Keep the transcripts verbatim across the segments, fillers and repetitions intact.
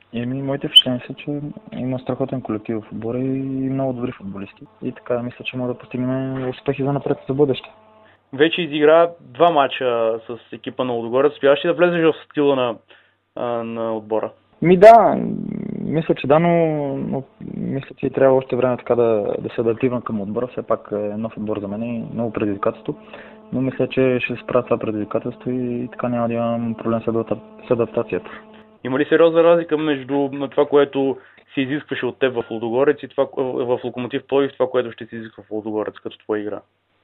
Еми, моите впечатления са, че има страхотен колектив в отбора и много добри футболисти. И така, мисля, че може да постигнем успехи за напред за бъдеще. Вече изигра два мача с екипа на Лудогорец. Успяваш ли да влезеш в стила на, на отбора? Ми да, мисля, че да, но, но мисля, че трябва още време така да, да се адаптирам към отбора. Все пак е нов отбор за мен и много предизвикателство. Но мисля, че ще се справя това предизвикателство и така няма да имам проблем с адаптацията. Има ли сериозна разлика между това, което се изискваше от теб в Лудогорец и това в Локомотив Пловдив, това, което ще се изисква в Лудогорец като твоя игра?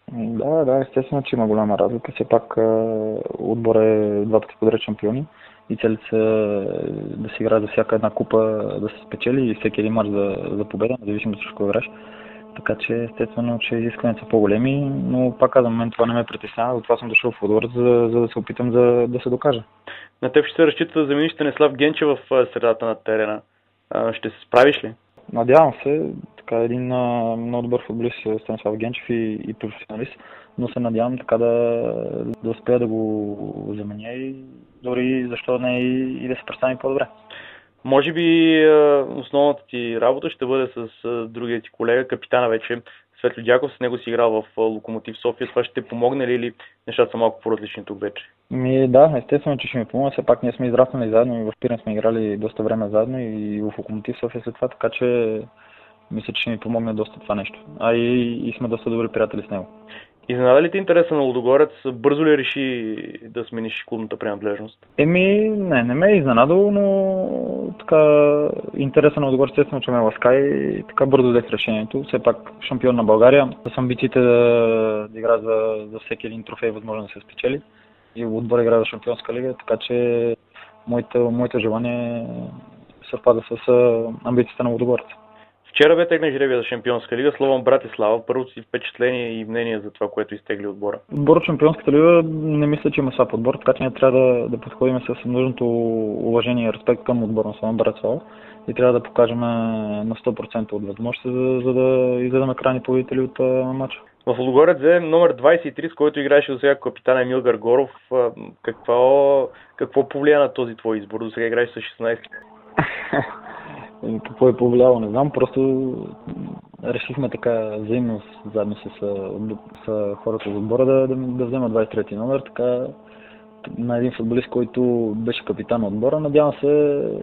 Да, да, естествено, че има голяма разлика. Все пак отбор е два пъти подред шампиони и целите са да се играе за всяка една купа, да се спечели и всеки един мач за, за победа, независимо срещу кой играш. Така че естествено, че изискванията са по-големи, но пак казвам, мен това не ме притеснява, затова съм дошъл в отбор, за, за да се опитам за, да се докажа. На теб ще се разчита да замениш Станислав Генчев в средата на терена. Ще се справиш ли? Надявам се, така един много добър футболист Станислав Генчев и, и професионалист, но се надявам така да, да успея да го заменя и дори защо не и, и да се представи по-добре. Може би основната ти работа ще бъде с другия ти колега, капитана вече Светло Дяков, с него си играл в Локомотив София. Това ще те помогне ли или нещата са малко по-различни тук вече? Ми, да, естествено, че ще ми помогне. Все пак ние сме израснали заедно и в Пирин сме играли доста време заедно и в Локомотив София след това, така че мисля, че ще ми помогне доста това нещо. А и, и сме доста добри приятели с него. Изненада ли ти интереса на Лудогорец? Бързо ли реши да смениш клубната принадлежност? Еми, не, не ме е изненадало, но така интереса на Лудогорец естествено, че ме ласка и така бързо взех решението. Все пак шампион на България, с амбициите да, да игра за, за всеки един трофей, възможно да се спечели. И отбор игра за Шампионска лига, така че моите, моите желания съвпада с амбициите на Лудогорец. Вчера бе тегна жребия за Шампионска лига. Словом, Братислава, първото си впечатление и мнение за това, което изтегли отбора. Отбор от Шампионската лига не мисля, че има слаб отбор, така че ние трябва да, да подходим с нужното уважение и респект към отбора на Словом Братислава и трябва да покажем на сто процента от възможности, за, за да излезем крайни победители от матча. В Лудогорец е номер двадесет и три, с който играеше до сега капитан Емил Гаргоров. Какво, какво повлия на този твой избор? До сега играеш с шестнадесет. Какво е повлияло, не знам, просто решихме така взаимно заедно с, с хората от отбора да, да, да взема двадесет и трети номер, така на един футболист, който беше капитан на отбора, надявам се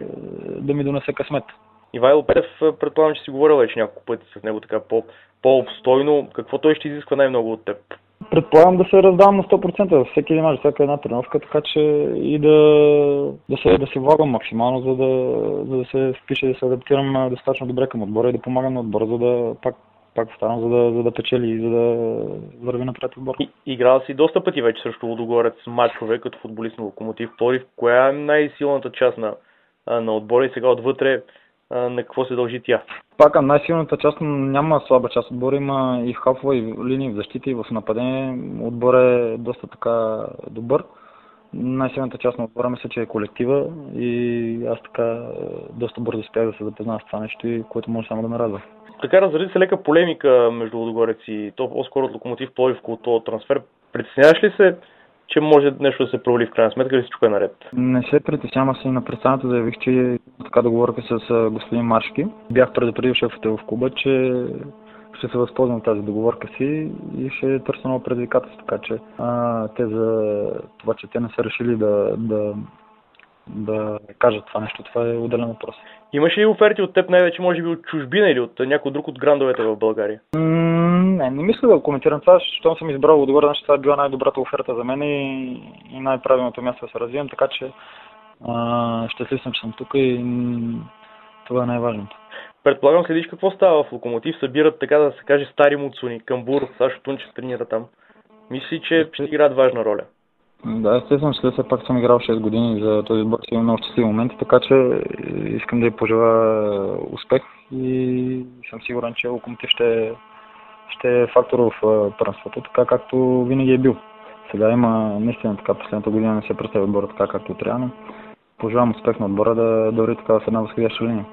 да ми донесе късмет. Ивайло Петев, предполагам, че си говорил вече няколко пъти с него така по, по-обстойно. Какво той ще изисква най-много от теб? Предполагам да се раздавам на сто процента във всеки един мач, всяка една тренировка, така че и да, да, се, да се влагам максимално, за да, за да се впиша и да се адаптирам достатъчно добре към отбора и да помагам на отбора, за да пак, пак оставам, за да, за да печели и за да върви напред отбора. Играл си доста пъти вече срещу Лудогорец мачове като футболист на Локомотив Пловдив. Коя е най-силната част на, на отбора и сега отвътре на какво се дължи тя? Пак най-силната част няма слаба част. Отбор има и в хафова, и в линии, в защита, и в нападение. Отбор е доста така добър. Най-силната част на отбора мисля, че е колектива и аз така доста бързо успях да се запознавам с това нещо, и което може само да ме радва. Така разрази се лека полемика между Лудогорец и то по-скоро от Локомотив Пловдив около този трансфер. Притесняваш ли се, че може нещо да се провали в крайна сметка или всичко е наред? Не се притеснявам, аз и на представянето заявих, че така договорка с господин Маршки. Бях предупредил шефът в клуба, че ще се възползвам от тази договорка си и ще търся ново предизвикателство, така че а, те за това, че те не са решили да, да, да кажат това нещо, това е отделен въпрос. Имаш ли оферти от теб най-вече, може би от чужбина или от някой друг от грандовете в България? Не, не мисля да коментирам това, защото съм избрал Лудогорец, значи това е била най-добрата оферта за мен и, и най-правилното място да се развивам, така че а, щастлив съм, че съм тук и това е най-важното. Предполагам, следиш какво става в Локомотив, събират, така да се каже, стари муцуни, Камбур, Сашо Тунчев тренира там. Мисли, че ще играят важна роля? Да, естествено, че все пак съм играл шест години за този отбор, си имам много щастливи моменти, така че искам да й пожелая успех и съм сигурен, че Локомотив ще, ще е фактор в първенството, така както винаги е бил. Сега има наистина така, последната година не се представя отбора така както трябва, но пожелавам успех на отбора да дори така в една възходяща линия.